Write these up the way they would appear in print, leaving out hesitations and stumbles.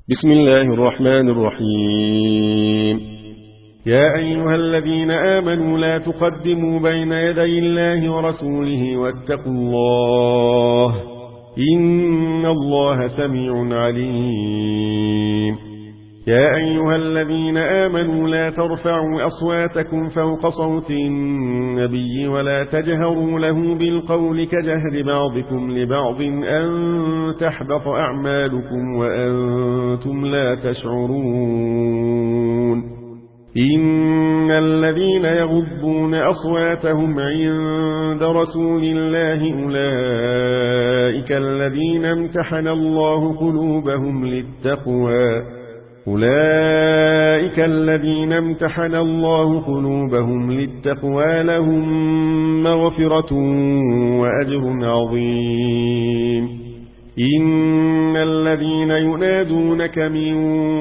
بسم الله الرحمن الرحيم. يا أيها الذين آمنوا لا تقدموا بين يدي الله ورسوله واتقوا الله إن الله سميع عليم. يا أيها الذين آمنوا لا ترفعوا أصواتكم فوق صوت النبي ولا تجهروا له بالقول كجهر بعضكم لبعض أن تحبط أعمالكم وأنتم لا تشعرون. إن الذين يغضون أصواتهم عند رسول الله أولئك الذين امتحن الله قلوبهم للتقوى لهم مغفرة وأجر عظيم. إن الذين ينادونك من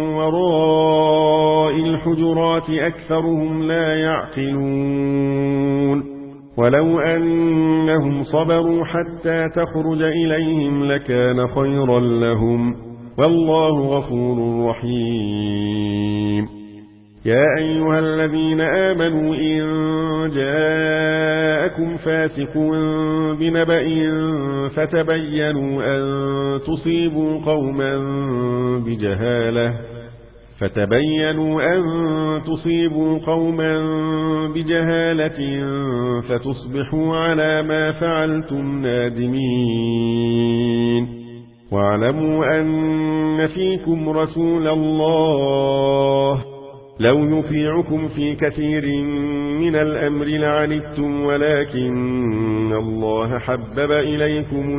وراء الحجرات أكثرهم لا يعقلون. ولو أنهم صبروا حتى تخرج إليهم لكان خيرا لهم والله غفور رحيم. يا أيها الذين آمنوا إن جاءكم فاسق بنبأ فتبينوا أن تصيبوا قوما بجهالة فتصبحوا على ما فعلتم نادمين. واعلموا أن فيكم رسول الله لو يطيعكم في كثير من الأمر لعنتم ولكن الله حبب إليكم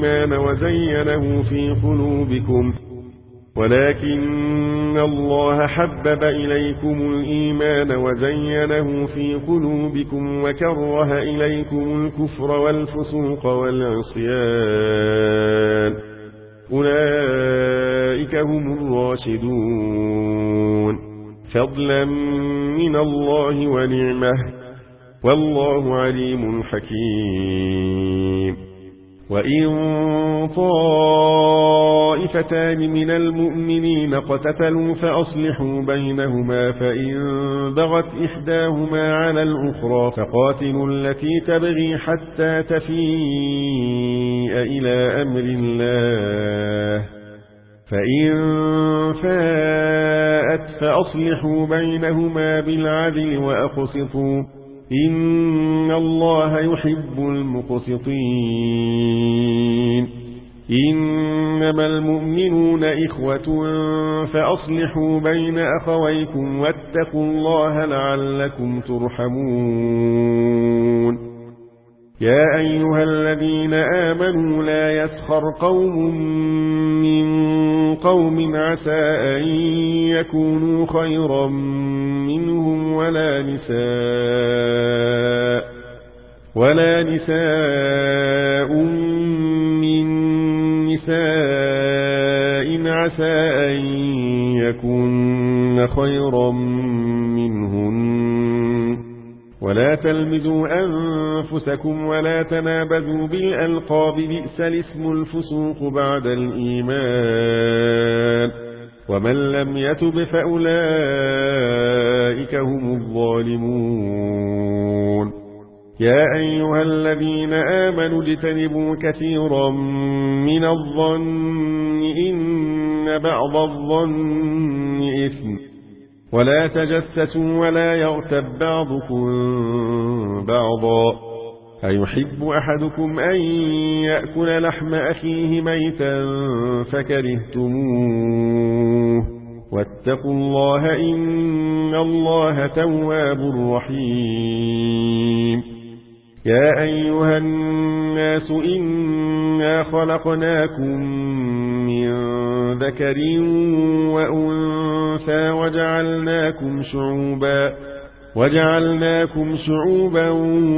الإيمان وزينه في قلوبكم وكره إليكم الكفر والفسوق والعصيان أولئك هم الراشدون فضلا من الله ونعمه والله عليم حكيم. وإن طائفتان من المؤمنين اقتتلوا فأصلحوا بينهما فإن بغت إحداهما على الأخرى فقاتلوا التي تبغي حتى تفيء إلى أمر الله فإن فاءت فأصلحوا بينهما بالعدل وأقسطوا إن الله يحب المقسطين. إنما المؤمنون إخوة فأصلحوا بين أخويكم واتقوا الله لعلكم ترحمون. يا أيها الذين آمنوا لا يسخر قوم من قوم عسى أن يكونوا خيرا منهم ولا نساء من نساء عسى أن يكون خيرا منهن. ولا تلمزوا أنفسكم ولا تنابزوا بالألقاب بئس الاسم الفسوق بعد الإيمان ومن لم يتب فأولئك هم الظالمون. يا أيها الذين آمنوا اجتنبوا كثيرا من الظن إن بعض الظن إثم ولا تجسسوا ولا يغتب بعضكم بعضا أيحب أحدكم أن يأكل لحم أخيه ميتا فكرهتموه واتقوا الله إن الله تواب رحيم. يا أيها الناس إنا خلقناكم من ذكر وأنثى وجعلناكم شعوبا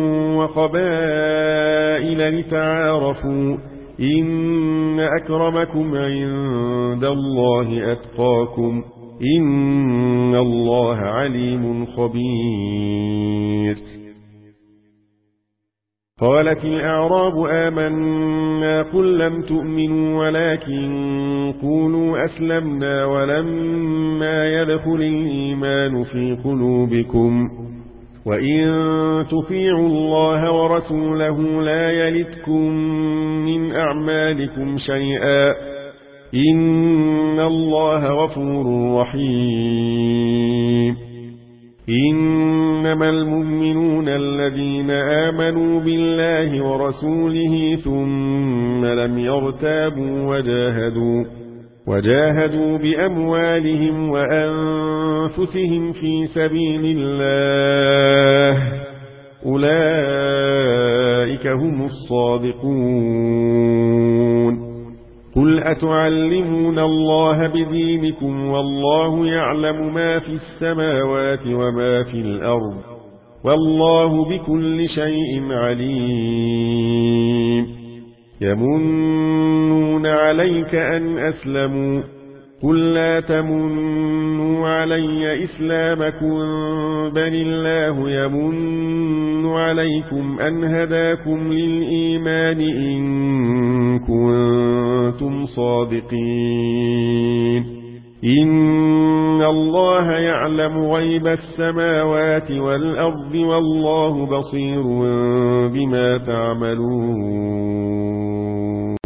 وقبائل لتعارفوا إن أكرمكم عند الله أتقاكم إن الله عليم خبير. قالت الأعراب آمنا قل لم تؤمنوا ولكن قولوا أسلمنا ولما يدخل الإيمان في قلوبكم وإن تطيعوا الله ورسوله لا يلتكم من أعمالكم شيئا إن الله غفور رحيم إنما المؤمنون الذين آمنوا بالله ورسوله ثم لم يرتابوا وجاهدوا بأموالهم وأنفسهم في سبيل الله أولئك هم الصادقون قل أتعلمون الله بدينكم والله يعلم ما في السماوات وما في الأرض والله بكل شيء عليم يمنون عليك أن أسلموا قل لا تمنوا علي إسلامكم بل الله يمن عليكم أن هداكم للإيمان إن كنتم صادقين إن الله يعلم غيب السماوات والأرض والله بصير بما تعملون